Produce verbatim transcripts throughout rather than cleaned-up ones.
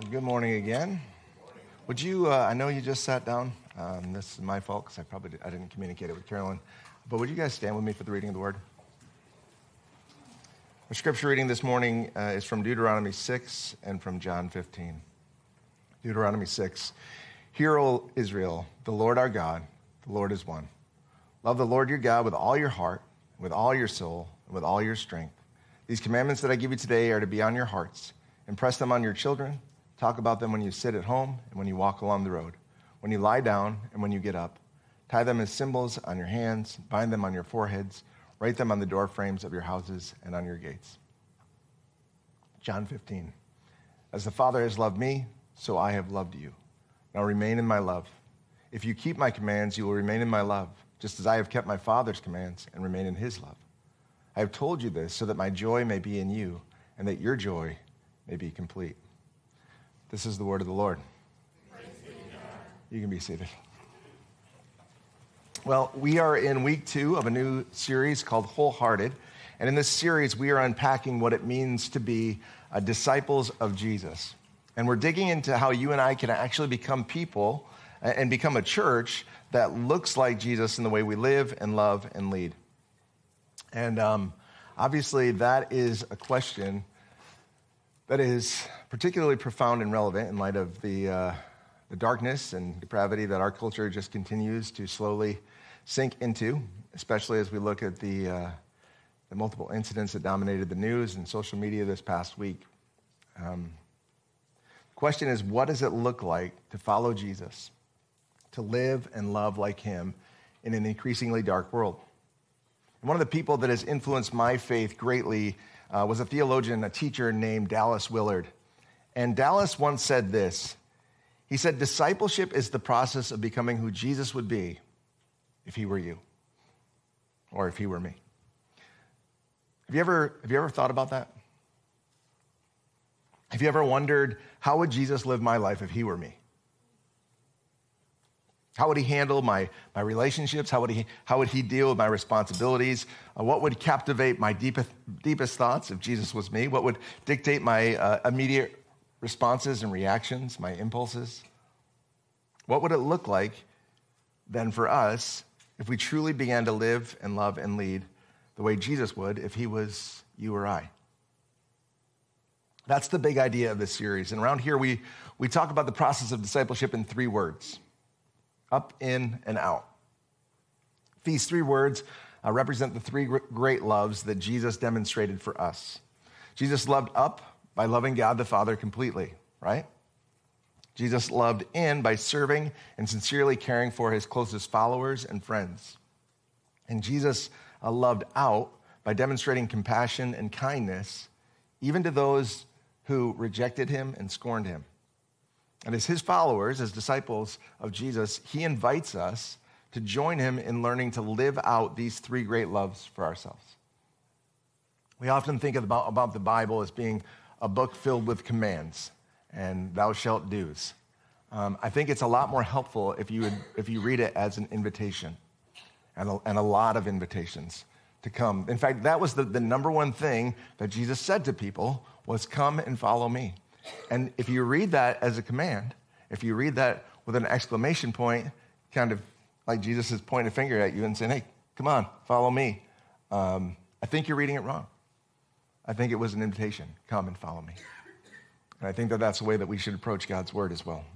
Good morning again. Would you, uh, I know you just sat down. Um, this is my fault because I probably did, I didn't communicate it with Carolyn. But would you guys stand with me for the reading of the word? Our scripture reading this morning uh, is from Deuteronomy six and from John fifteen. Deuteronomy six. Hear, O Israel, the Lord our God, the Lord is one. Love the Lord your God with all your heart, with all your soul, and with all your strength. These commandments that I give you today are to be on your hearts. Impress them on your children. Talk about them when you sit at home and when you walk along the road, when you lie down and when you get up. Tie them as symbols on your hands, bind them on your foreheads, write them on the door frames of your houses and on your gates. John fifteen. As the Father has loved me, so I have loved you. Now remain in my love. If you keep my commands, you will remain in my love, just as I have kept my Father's commands and remain in his love. I have told you this so that my joy may be in you and that your joy may be complete. This is the word of the Lord. You can be seated. Well, we are in week two of a new series called Wholehearted. And in this series, we are unpacking what it means to be uh, disciples of Jesus. And we're digging into how you and I can actually become people and become a church that looks like Jesus in the way we live and love and lead. And um, obviously, that is a question that is particularly profound and relevant in light of the, uh, the darkness and depravity that our culture just continues to slowly sink into, especially as we look at the, uh, the multiple incidents that dominated the news and social media this past week. Um, the question is, what does it look like to follow Jesus, to live and love like him in an increasingly dark world? And one of the people that has influenced my faith greatly uh, was a theologian, a teacher named Dallas Willard. And Dallas once said this. He said, discipleship is the process of becoming who Jesus would be if he were you, or if he were me. Have you ever, have you ever thought about that? Have you ever wondered, how would Jesus live my life if he were me? How would he handle my, my relationships? How would he, how would he deal with my responsibilities? Uh, what would captivate my deepest, deepest thoughts if Jesus was me? What would dictate my uh, immediate responses and reactions, my impulses? What would it look like then for us if we truly began to live and love and lead the way Jesus would if he was you or I? That's the big idea of this series. And around here, we, we talk about the process of discipleship in three words: up, in, and out. These three words uh, represent the three great loves that Jesus demonstrated for us. Jesus loved up by loving God the Father completely, right? Jesus loved in by serving and sincerely caring for his closest followers and friends. And Jesus uh, loved out by demonstrating compassion and kindness even to those who rejected him and scorned him. And as his followers, as disciples of Jesus, he invites us to join him in learning to live out these three great loves for ourselves. We often think about, about the Bible as being a book filled with commands and thou shalt do's. Um, I think it's a lot more helpful if you would, if you read it as an invitation, and a, and a lot of invitations to come. In fact, that was the, the number one thing that Jesus said to people was, come and follow me. And if you read that as a command, if you read that with an exclamation point, kind of like Jesus is pointing a finger at you and saying, hey, come on, follow me, um, I think you're reading it wrong. I think it was an invitation, come and follow me. And I think that that's the way that we should approach God's word as well.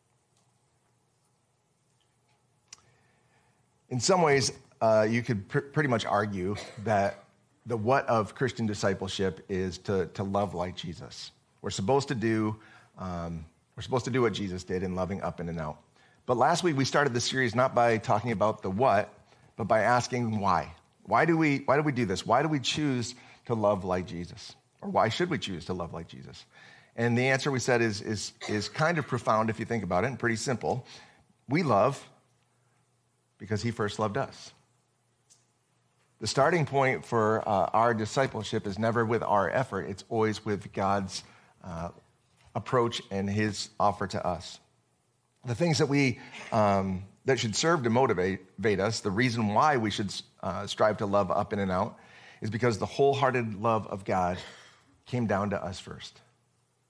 In some ways, uh, you could pr- pretty much argue that the what of Christian discipleship is to, to love like Jesus. We're supposed to do, um, we're supposed to do what Jesus did in loving up in and out. But last week we started this series not by talking about the what, but by asking why. Why do we, why do we do this? Why do we choose to love like Jesus? Or why should we choose to love like Jesus? And the answer we said is, is, is kind of profound if you think about it, and pretty simple. We love because he first loved us. The starting point for uh, our discipleship is never with our effort. It's always with God's uh, approach and his offer to us. The things that we um, that should serve to motivate, motivate us, the reason why we should uh, strive to love up in and out, is because the wholehearted love of God came down to us first.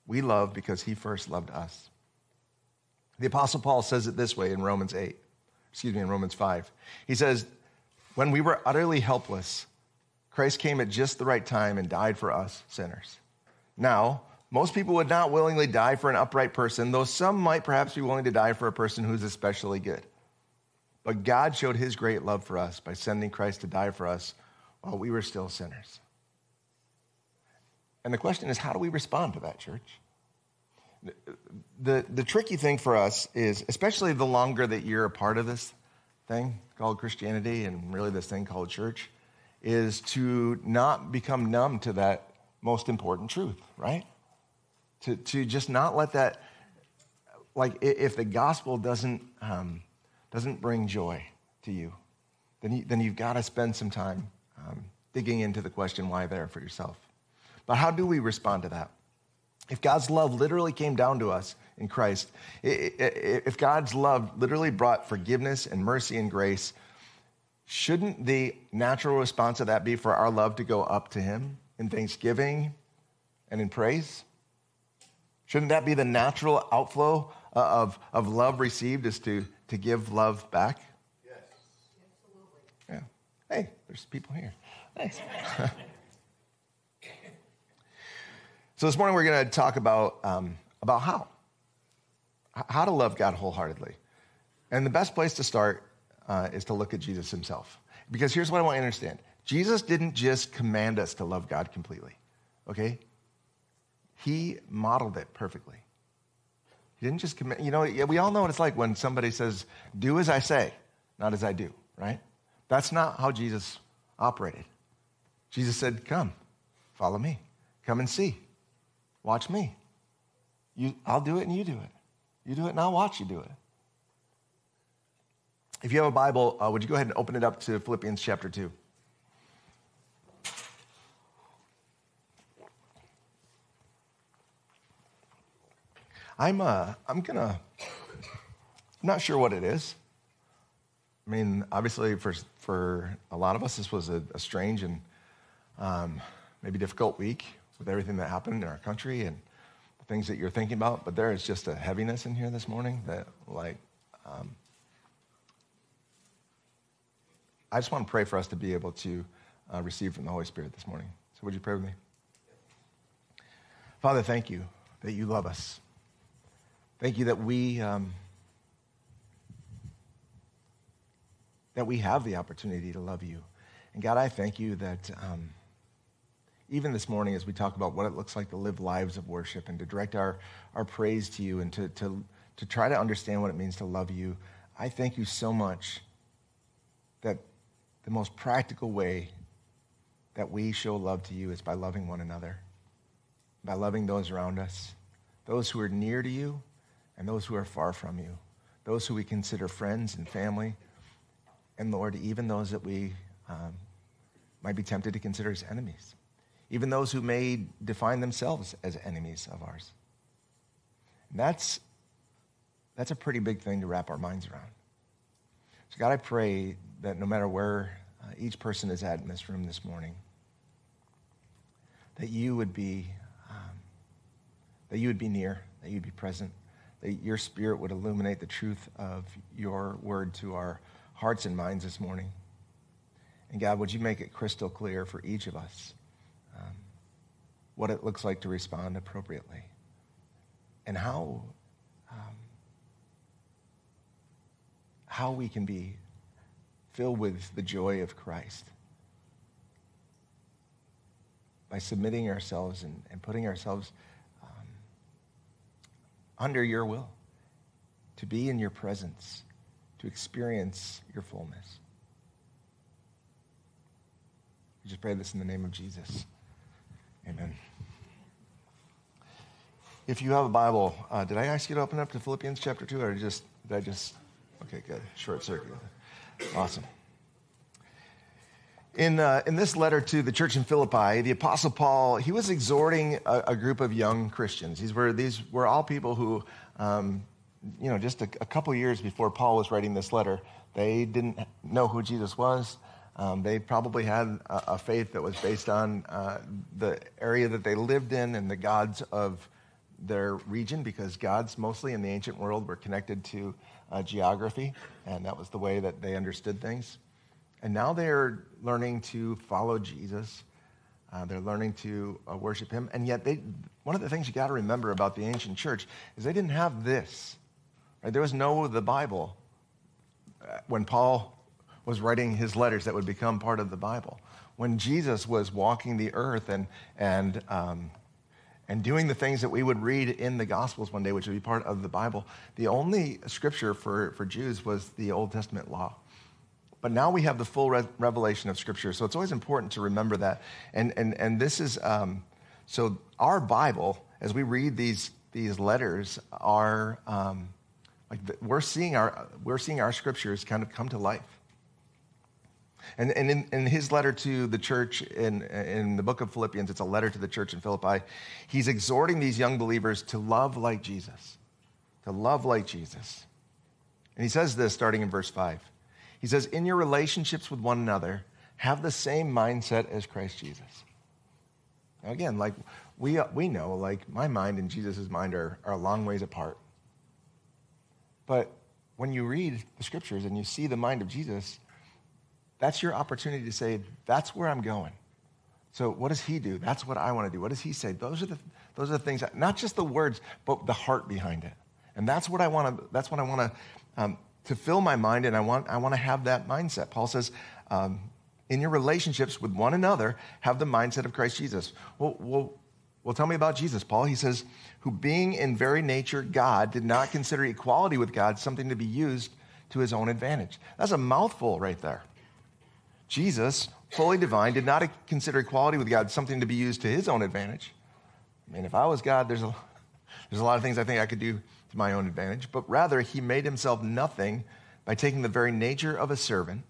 We love because he first loved us. The Apostle Paul says it this way in Romans eight, excuse me, in Romans five. He says, when we were utterly helpless, Christ came at just the right time and died for us sinners. Now, most people would not willingly die for an upright person, though some might perhaps be willing to die for a person who's especially good. But God showed his great love for us by sending Christ to die for us while we were still sinners. And the question is, how do we respond to that, church? The, the, the tricky thing for us is, especially the longer that you're a part of this thing called Christianity and really this thing called church, is to not become numb to that most important truth, right? To, to just not let that, like if the gospel doesn't, um, doesn't bring joy to you, then, you, then you've got to spend some time um, digging into the question why there for yourself. But how do we respond to that? If God's love literally came down to us in Christ, if God's love literally brought forgiveness and mercy and grace, shouldn't the natural response of that be for our love to go up to him in thanksgiving and in praise? Shouldn't that be the natural outflow of, of love received, is to, to give love back? Yes. Absolutely. Yeah. Hey, there's people here. Nice. So this morning we're going to talk about, um, about how. How to love God wholeheartedly. And the best place to start uh, is to look at Jesus himself. Because here's what I want you to understand. Jesus didn't just command us to love God completely, okay? He modeled it perfectly. He didn't just command, you know, we all know what it's like when somebody says, do as I say, not as I do, right? That's not how Jesus operated. Jesus said, come, follow me. Come and see. Watch me. You, I'll do it and you do it. You do it and I'll watch you do it. If you have a Bible, uh, would you go ahead and open it up to Philippians chapter two? I'm uh, I'm gonna, I'm not sure what it is. I mean, obviously for for a lot of us, this was a, a strange and um, maybe difficult week with everything that happened in our country and the things that you're thinking about. But there is just a heaviness in here this morning that, like, um, I just want to pray for us to be able to uh, receive from the Holy Spirit this morning. So would you pray with me? Father, thank you that you love us. Thank you that we um, that we have the opportunity to love you. And God, I thank you that um, even this morning as we talk about what it looks like to live lives of worship and to direct our, our praise to you and to, to, to try to understand what it means to love you, I thank you so much that the most practical way that we show love to you is by loving one another, by loving those around us, those who are near to you and those who are far from you, those who we consider friends and family, and Lord, even those that we um, might be tempted to consider as enemies, even those who may define themselves as enemies of ours. And that's, that's a pretty big thing to wrap our minds around. So God, I pray that no matter where uh, each person is at in this room this morning, that you would be, um, that you would be near, that you'd be present, that your Spirit would illuminate the truth of your word to our hearts and minds this morning. And God, would you make it crystal clear for each of us um, what it looks like to respond appropriately and how um, how we can be filled with the joy of Christ by submitting ourselves and, and putting ourselves um, under your will, to be in your presence, to experience your fullness. We just pray this in the name of Jesus. Amen. If you have a Bible, uh, did I ask you to open up to Philippians chapter two, or just did I just? Okay, good. Short circuit. Awesome. In uh, in this letter to the church in Philippi, the Apostle Paul, he was exhorting a, a group of young Christians. These were these were all people who, um, you know, just a, a couple years before Paul was writing this letter, they didn't know who Jesus was. Um, they probably had a, a faith that was based on uh, the area that they lived in and the gods of their region because gods mostly in the ancient world were connected to uh, geography, and that was the way that they understood things. And now they're learning to follow Jesus. Uh, they're learning to uh, worship him. And yet, they, one of the things you got to remember about the ancient church is they didn't have this. Right? There was no the Bible uh, when Paul was writing his letters that would become part of the Bible. When Jesus was walking the earth and and um, and doing the things that we would read in the Gospels one day, which would be part of the Bible, the only scripture for, for Jews was the Old Testament law. But now we have the full re- revelation of Scripture, so it's always important to remember that. And and and this is um, so our Bible, as we read these these letters, are um, like the, we're seeing our we're seeing our Scriptures kind of come to life. And and in, in his letter to the church in in the book of Philippians, it's a letter to the church in Philippi. He's exhorting these young believers to love like Jesus, to love like Jesus. And he says this starting in verse five. He says, in your relationships with one another, have the same mindset as Christ Jesus. Now again, like we we know, like my mind and Jesus' mind are, are a long ways apart. But when you read the scriptures and you see the mind of Jesus, that's your opportunity to say, that's where I'm going. So what does he do? That's what I want to do. What does he say? Those are the those are the things, that, not just the words, but the heart behind it. And that's what I want to, that's what I want to, um, to fill my mind, and I want I want to have that mindset. Paul says, um, in your relationships with one another, have the mindset of Christ Jesus. Well, well, well, tell me about Jesus, Paul. He says, who being in very nature God, did not consider equality with God something to be used to his own advantage. That's a mouthful right there. Jesus, fully divine, did not consider equality with God something to be used to his own advantage. I mean, if I was God, there's a, there's a lot of things I think I could do to my own advantage, but rather he made himself nothing by taking the very nature of a servant,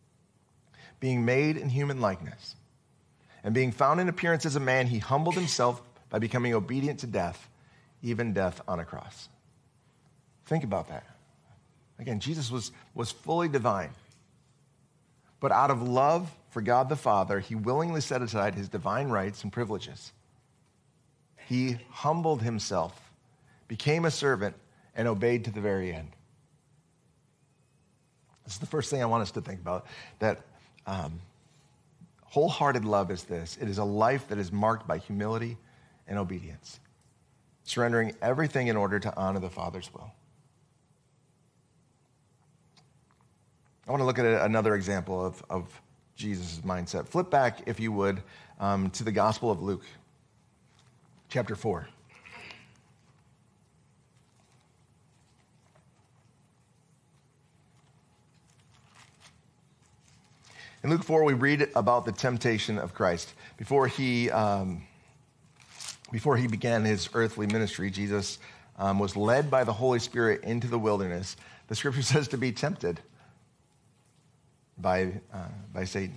being made in human likeness, and being found in appearance as a man, he humbled himself by becoming obedient to death, even death on a cross. Think about that. Again, Jesus was, was fully divine, but out of love for God the Father, he willingly set aside his divine rights and privileges. He humbled himself, became a servant, and obeyed to the very end. This is the first thing I want us to think about, that um, wholehearted love is this. It is a life that is marked by humility and obedience, surrendering everything in order to honor the Father's will. I want to look at another example of, of Jesus' mindset. Flip back, if you would, um, to the Gospel of Luke, chapter four. In Luke four, we read about the temptation of Christ. Before he, um, before he began his earthly ministry, Jesus um, was led by the Holy Spirit into the wilderness. The scripture says to be tempted by, uh, by Satan.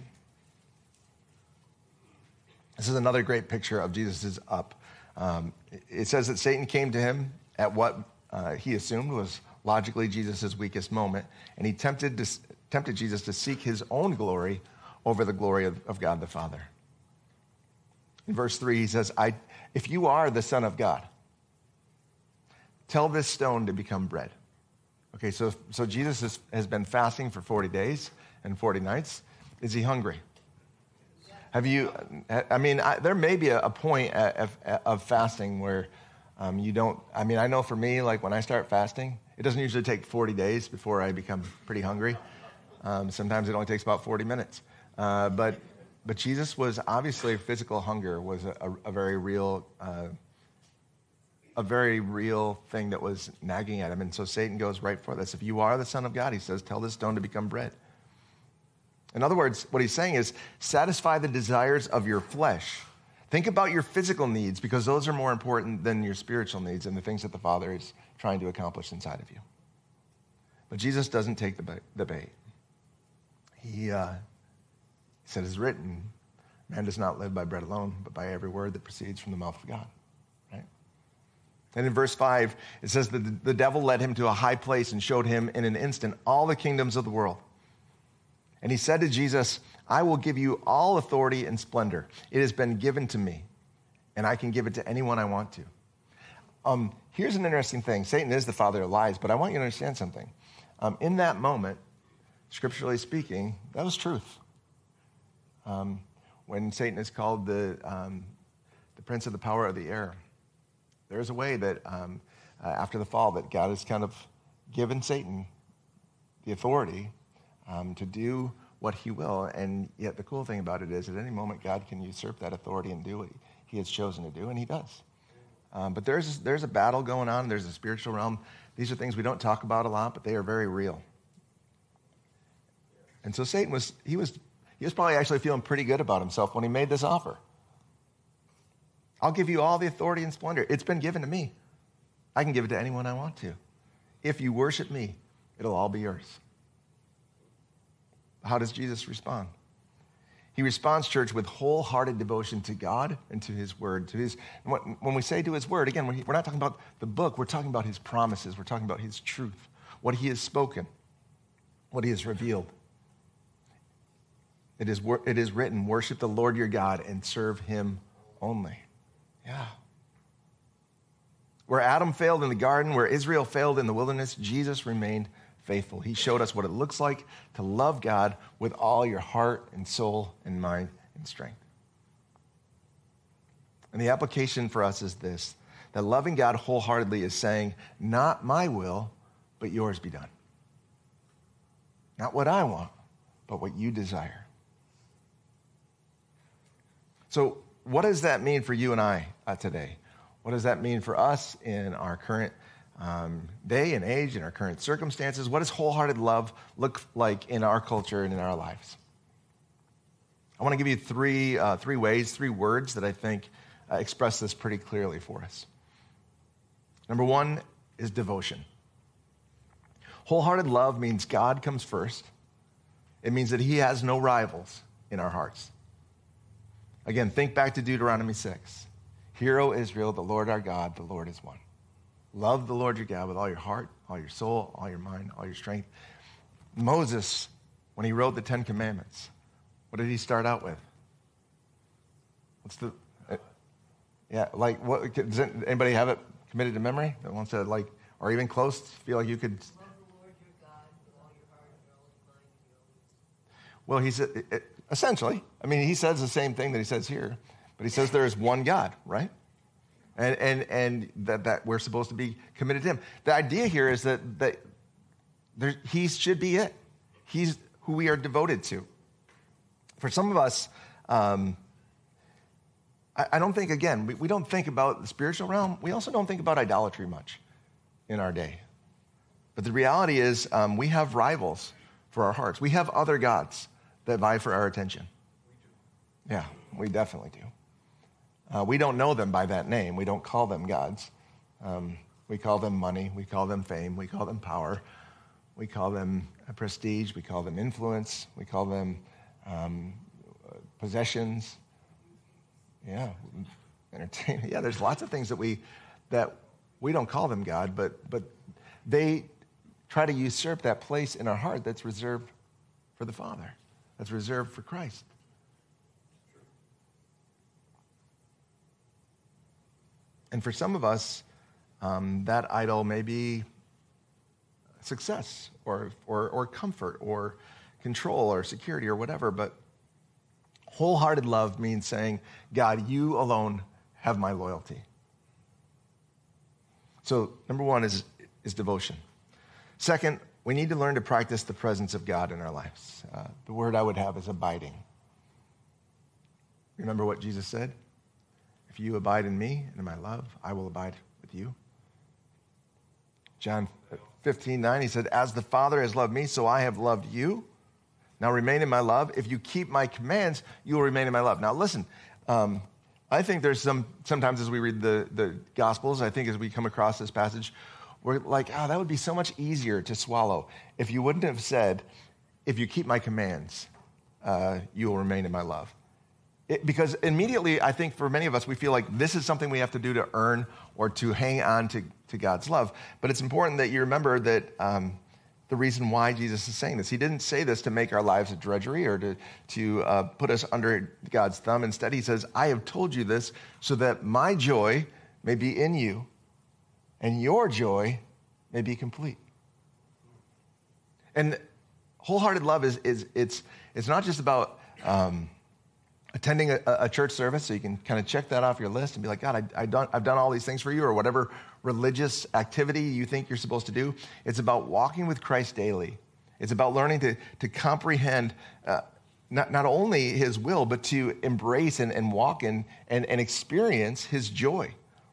This is another great picture of Jesus' up. Um, it says that Satan came to him at what uh, he assumed was logically Jesus' weakest moment, and he tempted to, tempted Jesus to seek his own glory over the glory of, of God the Father. In verse three, he says, I, if you are the Son of God, tell this stone to become bread. Okay, so, so Jesus is, has been fasting for forty days and forty nights. Is he hungry? Have you, I mean, I, there may be a, a point of, of fasting where um, you don't, I mean, I know for me, like when I start fasting, it doesn't usually take forty days before I become pretty hungry. Um, sometimes it only takes about forty minutes. Uh, but but Jesus was obviously, physical hunger was a, a, a very real uh, a very real thing that was nagging at him. And so Satan goes right for this. If you are the Son of God, he says, tell this stone to become bread. In other words, what he's saying is satisfy the desires of your flesh. Think about your physical needs, because those are more important than your spiritual needs and the things that the Father is trying to accomplish inside of you. But Jesus doesn't take the, the bait. He, uh, he said, it's written, man does not live by bread alone, but by every word that proceeds from the mouth of God. Right? And in verse five, it says that the, the devil led him to a high place and showed him in an instant all the kingdoms of the world. And he said to Jesus, I will give you all authority and splendor. It has been given to me, and I can give it to anyone I want to. Um, here's an interesting thing. Satan is the father of lies, but I want you to understand something. Um, in that moment, scripturally speaking, that was truth. Um, when Satan is called the, um, the prince of the power of the air, there's a way that um, uh, after the fall that God has kind of given Satan the authority um, to do what he will, and yet the cool thing about it is at any moment God can usurp that authority and do what he, he has chosen to do, and he does. Um, but there's, there's a battle going on. There's a spiritual realm. These are things we don't talk about a lot, but they are very real. And so Satan was, he was, he was probably actually feeling pretty good about himself when he made this offer. I'll give you all the authority and splendor. It's been given to me. I can give it to anyone I want to. If you worship me, it'll all be yours. How does Jesus respond? He responds, church, with wholehearted devotion to God and to his word. To his, when we say to his word, again, we're not talking about the book. We're talking about his promises. We're talking about his truth, what he has spoken, what he has revealed. It is, it is written, worship the Lord your God and serve him only. Yeah. Where Adam failed in the garden, where Israel failed in the wilderness, Jesus remained faithful. He showed us what it looks like to love God with all your heart and soul and mind and strength. And the application for us is this, that loving God wholeheartedly is saying, not my will, but yours be done. Not what I want, but what you desire. So what does that mean for you and I uh, today? What does that mean for us in our current Um, day and age and our current circumstances? What does wholehearted love look like in our culture and in our lives? I want to give you three, uh, three ways, three words that I think uh, express this pretty clearly for us. Number one is devotion. Wholehearted love means God comes first. It means that he has no rivals in our hearts. Again, think back to Deuteronomy six. Hear, O Israel, the Lord our God, the Lord is one. Love the Lord your God with all your heart, all your soul, all your mind, all your strength. Moses, when he wrote the Ten Commandments, what did he start out with? What's the, uh, yeah, like, what, does anybody have it committed to memory that wants to, like, or even close, feel like you could? Love the Lord your God with all your heart and all your mind and your Well, he said, it, essentially, I mean, he says the same thing that he says here, but he says there is one God, right? And and and that, that we're supposed to be committed to him. The idea here is that, that there, he should be it. He's who we are devoted to. For some of us, um, I, I don't think, again, we, we don't think about the spiritual realm. We also don't think about idolatry much in our day. But the reality is um, we have rivals for our hearts. We have other gods that vie for our attention. Yeah, we definitely do. Uh, we don't know them by that name. We don't call them gods. Um, we call them money. We call them fame. We call them power. We call them prestige. We call them influence. We call them um, possessions. Yeah, entertainment. Yeah, there's lots of things that we that we don't call them God, but but they try to usurp that place in our heart that's reserved for the Father, that's reserved for Christ. And for some of us, um, that idol may be success or, or, or comfort or control or security or whatever, but wholehearted love means saying, God, you alone have my loyalty. So number one is, is devotion. Second, we need to learn to practice the presence of God in our lives. Uh, the word I would have is abiding. Remember what Jesus said? If you abide in me and in my love, I will abide with you. John fifteen nine, he said, as the Father has loved me, so I have loved you. Now remain in my love. If you keep my commands, you will remain in my love. Now listen, um, I think there's some, sometimes as we read the, the Gospels, I think as we come across this passage, we're like, oh, that would be so much easier to swallow if you wouldn't have said, if you keep my commands, uh, you will remain in my love. It, because immediately, I think for many of us, we feel like this is something we have to do to earn or to hang on to, to God's love. But it's important that you remember that um, the reason why Jesus is saying this, he didn't say this to make our lives a drudgery or to, to uh, put us under God's thumb. Instead, he says, I have told you this so that my joy may be in you and your joy may be complete. And wholehearted love is, is it's, it's not just about um, attending a, a church service, so you can kind of check that off your list and be like, God, I, I done, I've done all these things for you, or whatever religious activity you think you're supposed to do. It's about walking with Christ daily. It's about learning to, to comprehend uh, not, not only his will, but to embrace and, and walk in and, and experience his joy.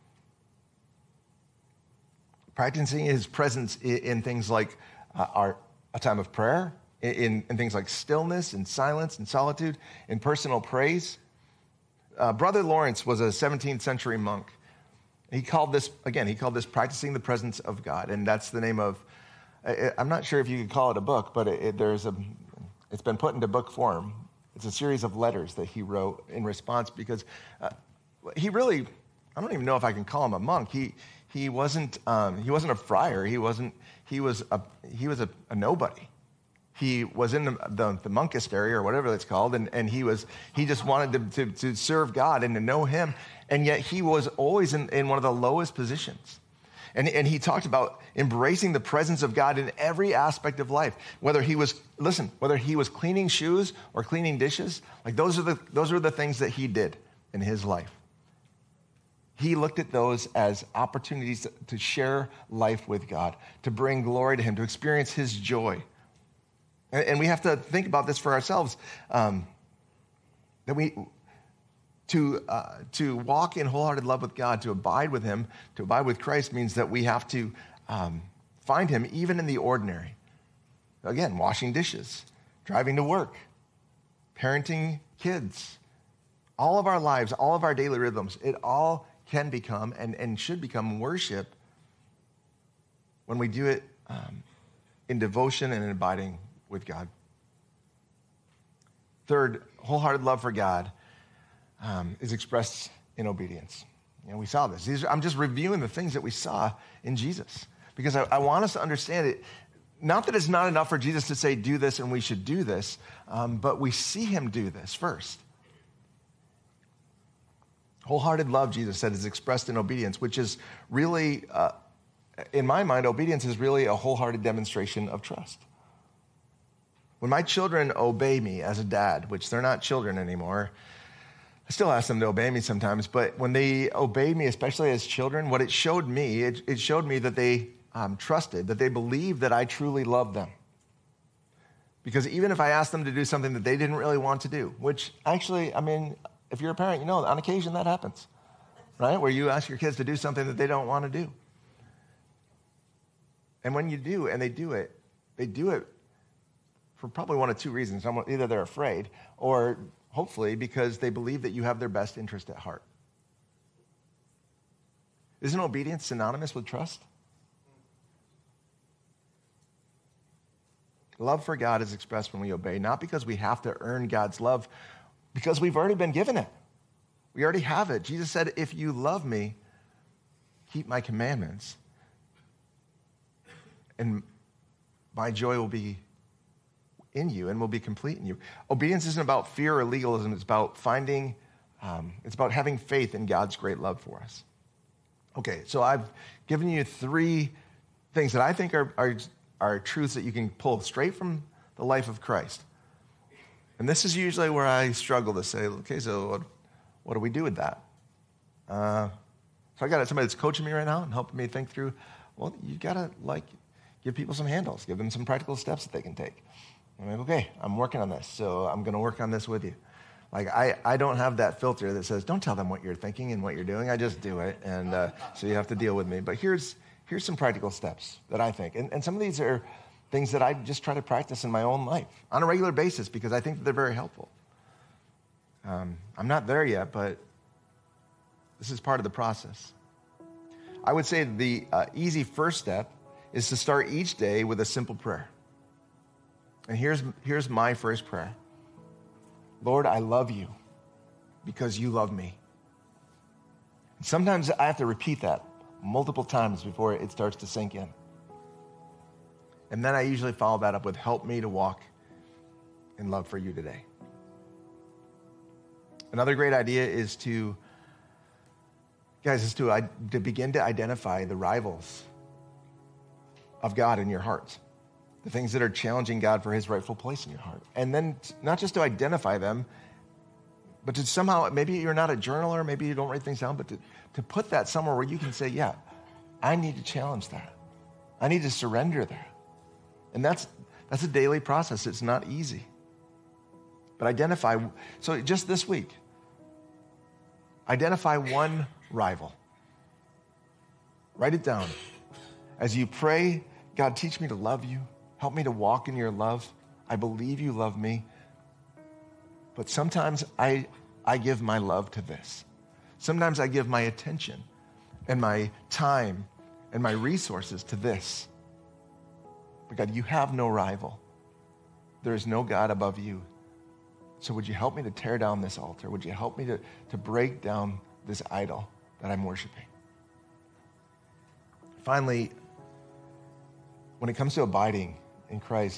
Practicing his presence in, in things like uh, our, a time of prayer, in, in things like stillness and silence and solitude, in personal praise. Uh, Brother Lawrence was a seventeenth century monk. He called this, again, he called this practicing the presence of God. And that's the name of, I'm not sure if you could call it a book, but it, it, there's a, it's been put into book form. It's a series of letters that he wrote in response because uh, he really, I don't even know if I can call him a monk. He he wasn't um, he wasn't a friar. He wasn't he was a he was a, a nobody. He was in the, the, the monastery or whatever it's called, and, and he was he just wanted to, to, to serve God and to know him, and yet he was always in, in one of the lowest positions. And, and he talked about embracing the presence of God in every aspect of life, whether he was, listen, whether he was cleaning shoes or cleaning dishes, like those are the those are the things that he did in his life. He looked at those as opportunities to share life with God, to bring glory to him, to experience his joy. And we have to think about this for ourselves, um, that we, to, uh, to walk in wholehearted love with God, to abide with him, to abide with Christ means that we have to um, find him even in the ordinary. Again, washing dishes, driving to work, parenting kids, all of our lives, all of our daily rhythms, it all can become and, and should become worship when we do it um, in devotion and in abiding with God. Third, wholehearted love for God um, is expressed in obedience. You know, we saw this. These are, I'm just reviewing the things that we saw in Jesus because I, I want us to understand it. Not that it's not enough for Jesus to say, do this and we should do this, um, but we see him do this first. Wholehearted love, Jesus said, is expressed in obedience, which is really, uh, in my mind, obedience is really a wholehearted demonstration of trust. When my children obey me as a dad, which they're not children anymore, I still ask them to obey me sometimes, but when they obeyed me, especially as children, what it showed me, it, it showed me that they um, trusted, that they believed that I truly loved them. Because even if I asked them to do something that they didn't really want to do, which actually, I mean, if you're a parent, you know, on occasion that happens, right? Where you ask your kids to do something that they don't want to do. And when you do, and they do it, they do it for probably one of two reasons. Either they're afraid, or hopefully because they believe that you have their best interest at heart. Isn't obedience synonymous with trust? Love for God is expressed when we obey, not because we have to earn God's love, because we've already been given it. We already have it. Jesus said, if you love me, keep my commandments, and my joy will be in you and will be complete in you. Obedience isn't about fear or legalism. It's about finding, um, it's about having faith in God's great love for us. Okay, so I've given you three things that I think are, are, are truths that you can pull straight from the life of Christ. And this is usually where I struggle to say, okay, so what, what do we do with that? Uh, so I got somebody that's coaching me right now and helping me think through, well, you got to like give people some handles, give them some practical steps that they can take. I'm like, okay, I'm working on this, so I'm going to work on this with you. Like, I, I don't have that filter that says, don't tell them what you're thinking and what you're doing. I just do it, and uh, so you have to deal with me. But here's here's some practical steps that I think. And, and some of these are things that I just try to practice in my own life on a regular basis because I think that they're very helpful. Um, I'm not there yet, but this is part of the process. I would say the uh, easy first step is to start each day with a simple prayer. And here's, here's my first prayer. Lord, I love you because you love me. And sometimes I have to repeat that multiple times before it starts to sink in. And then I usually follow that up with, help me to walk in love for you today. Another great idea is to Guys, is to, I- to begin to identify the rivals of God in your heart, the things that are challenging God for his rightful place in your heart. And then not just to identify them, but to somehow, maybe you're not a journaler, maybe you don't write things down, but to, to put that somewhere where you can say, yeah, I need to challenge that. I need to surrender that. And that's that's a daily process. It's not easy. But identify, so just this week, identify one rival. Write it down. As you pray, God, teach me to love you. Help me to walk in your love. I believe you love me. But sometimes I, I give my love to this. Sometimes I give my attention and my time and my resources to this. But God, you have no rival. There is no God above you. So would you help me to tear down this altar? Would you help me to, to break down this idol that I'm worshiping? Finally, when it comes to abiding in Christ,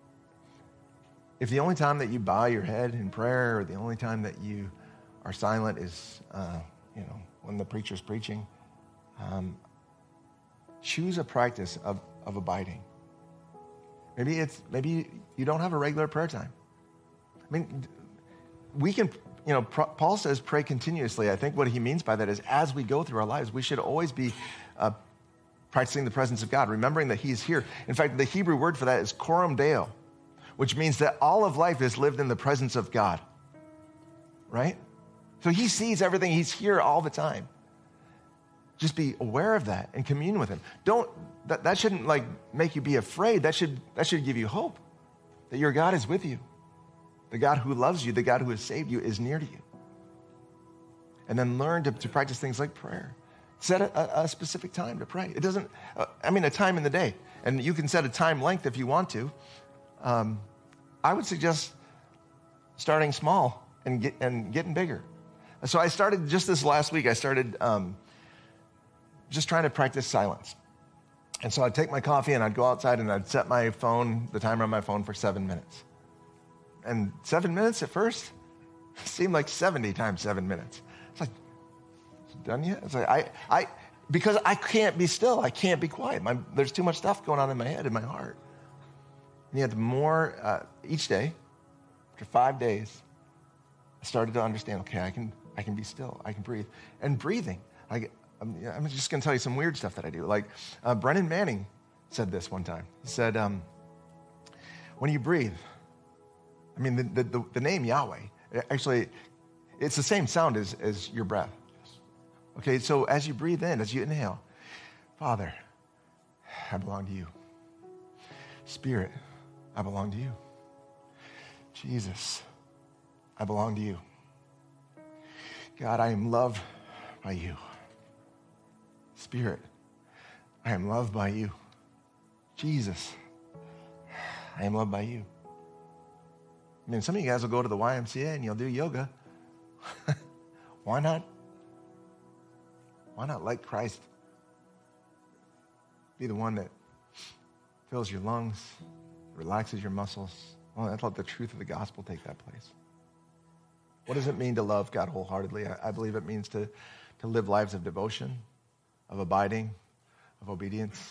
if the only time that you bow your head in prayer or the only time that you are silent is, uh, you know, when the preacher's preaching, um, choose a practice of, of abiding. Maybe it's maybe you don't have a regular prayer time. I mean, we can, you know, Paul says pray continuously. I think what he means by that is as we go through our lives, we should always be uh, practicing the presence of God, remembering that he's here. In fact, the Hebrew word for that is coram deo, which means that all of life is lived in the presence of God, right? So he sees everything. He's here all the time. Just be aware of that and commune with him. Don't, that, that shouldn't like make you be afraid. That should, that should give you hope that your God is with you. The God who loves you, the God who has saved you is near to you. And then learn to, to practice things like prayer. Set a, a specific time to pray. It doesn't, uh, I mean, a time in the day. And you can set a time length if you want to. Um, I would suggest starting small and, get, and getting bigger. So I started just this last week, I started um, just trying to practice silence. And so I'd take my coffee and I'd go outside and I'd set my phone, the timer on my phone for seven minutes. And seven minutes at first seemed like seventy times seven minutes. It's like, is it done yet? It's like, I, I, because I can't be still. I can't be quiet. My, there's too much stuff going on in my head, in my heart. And yet the more, uh, each day, after five days, I started to understand, okay, I can, I can be still. I can breathe. And breathing, I, I'm, I'm just going to tell you some weird stuff that I do. Like uh, Brennan Manning said this one time. He said, um, when you breathe, I mean, the, the, the name Yahweh, actually, it's the same sound as, as your breath. Okay, so as you breathe in, as you inhale, Father, I belong to you. Spirit, I belong to you. Jesus, I belong to you. God, I am loved by you. Spirit, I am loved by you. Jesus, I am loved by you. I mean, some of you guys will go to the Y M C A and you'll do yoga. Why not? Why not let Christ be the one that fills your lungs, relaxes your muscles? Well, let's let the truth of the gospel take that place. What does it mean to love God wholeheartedly? I, I believe it means to, to live lives of devotion, of abiding, of obedience.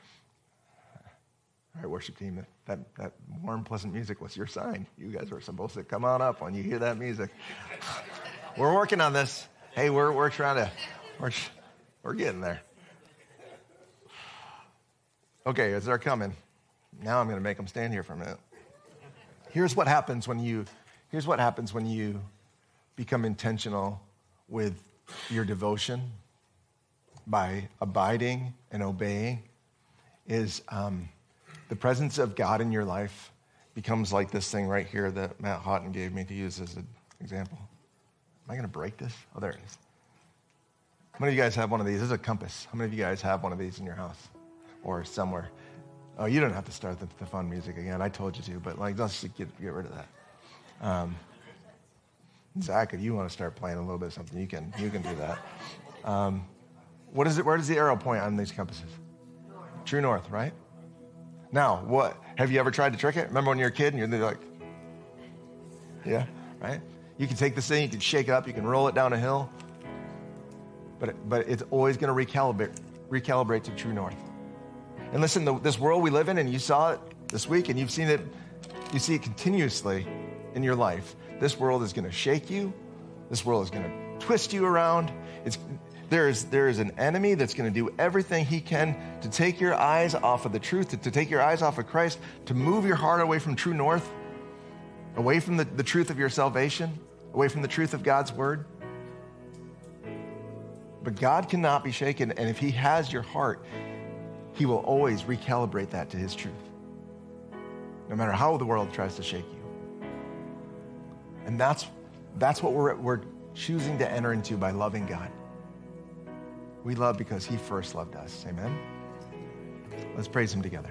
All right, worship team, that, that, that warm, pleasant music was your sign. You guys were supposed to come on up when you hear that music. We're working on this. Hey, we're, we're trying to, we're, we're getting there. Okay, as they're coming, now I'm going to make them stand here for a minute. Here's what happens when you, here's what happens when you become intentional with your devotion by abiding and obeying is um, the presence of God in your life becomes like this thing right here that Matt Houghton gave me to use as an example. Am I going to break this? Oh, there it is. How many of you guys have one of these? This is a compass. How many of you guys have one of these in your house or somewhere? Oh, you don't have to start the, the fun music again. I told you to, but like, let's just get, get rid of that. Um, Zach, if you want to start playing a little bit of something, you can you can do that. Um, what is it? Where does the arrow point on these compasses? North. True north, right? Now, what? Have you ever tried to trick it? Remember when you were a kid and you're like, yeah, right? You can take this thing, you can shake it up, you can roll it down a hill. but, but it's always going to recalibrate, recalibrate to true north. And listen, the, this world we live in, and you saw it this week, and you've seen it, you see it continuously in your life. This world is going to shake you. This world is going to twist you around. It's, there is, there is an enemy that's going to do everything he can to take your eyes off of the truth, to, to take your eyes off of Christ, to move your heart away from true north, away from the, the truth of your salvation, away from the truth of God's word. But God cannot be shaken, and if he has your heart, he will always recalibrate that to his truth, no matter how the world tries to shake you. And that's, that's what we're, we're choosing to enter into by loving God. We love because he first loved us. Amen? Let's praise him together.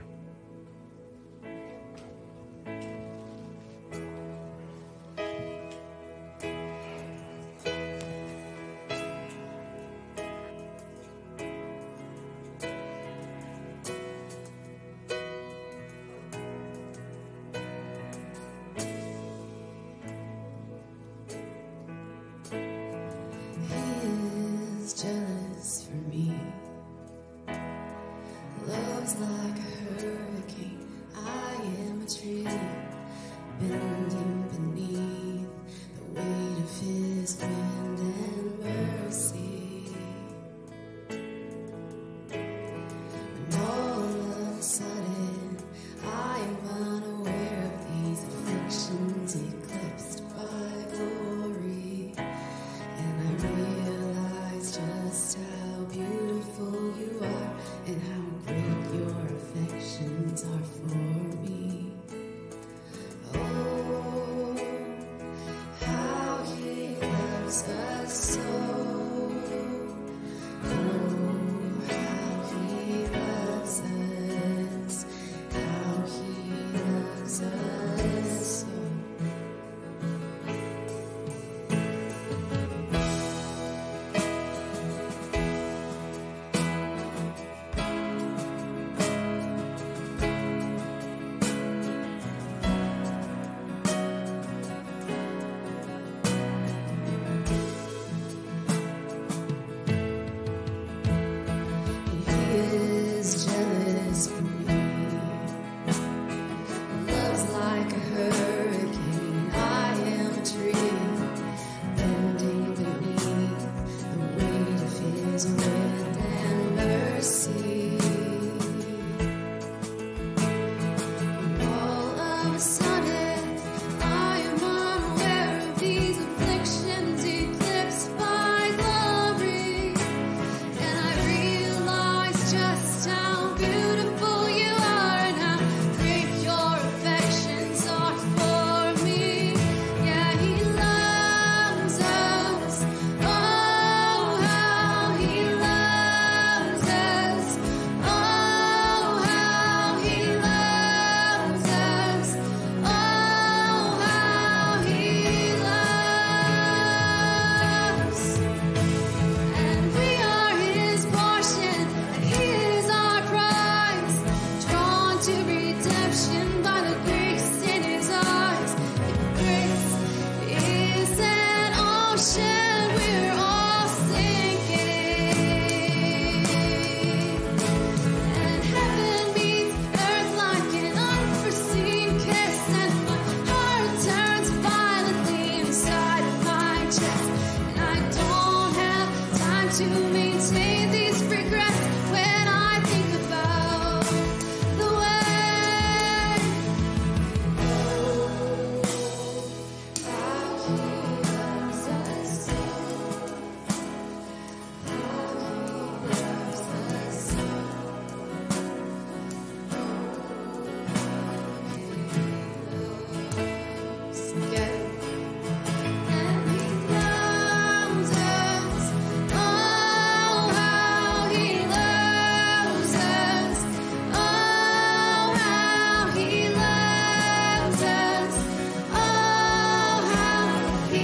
He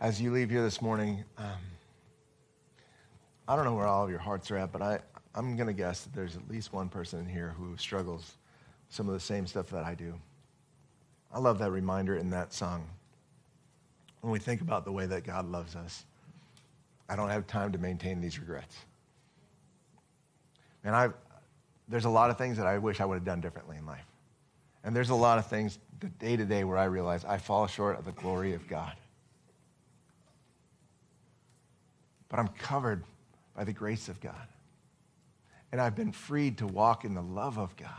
as you leave here this morning, um, I don't know where all of your hearts are at, but I, I'm going to guess that there's at least one person in here who struggles with some of the same stuff that I do. I love that reminder in that song. When we think about the way that God loves us, I don't have time to maintain these regrets. And I, there's a lot of things that I wish I would have done differently in life. And there's a lot of things the day to day where I realize I fall short of the glory of God. But I'm covered by the grace of God. And I've been freed to walk in the love of God.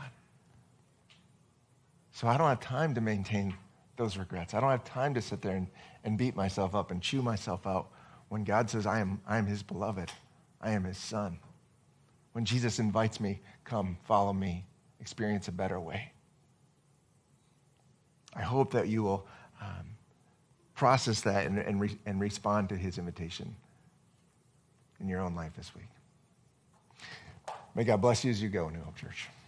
So I don't have time to maintain those regrets. I don't have time to sit there and, and beat myself up and chew myself out when God says I am, I am his beloved. I am his son. When Jesus invites me, come, follow me, experience a better way. I hope that you will um, process that and, and, re- and respond to his invitation in your own life this week. May God bless you as you go, New Hope Church.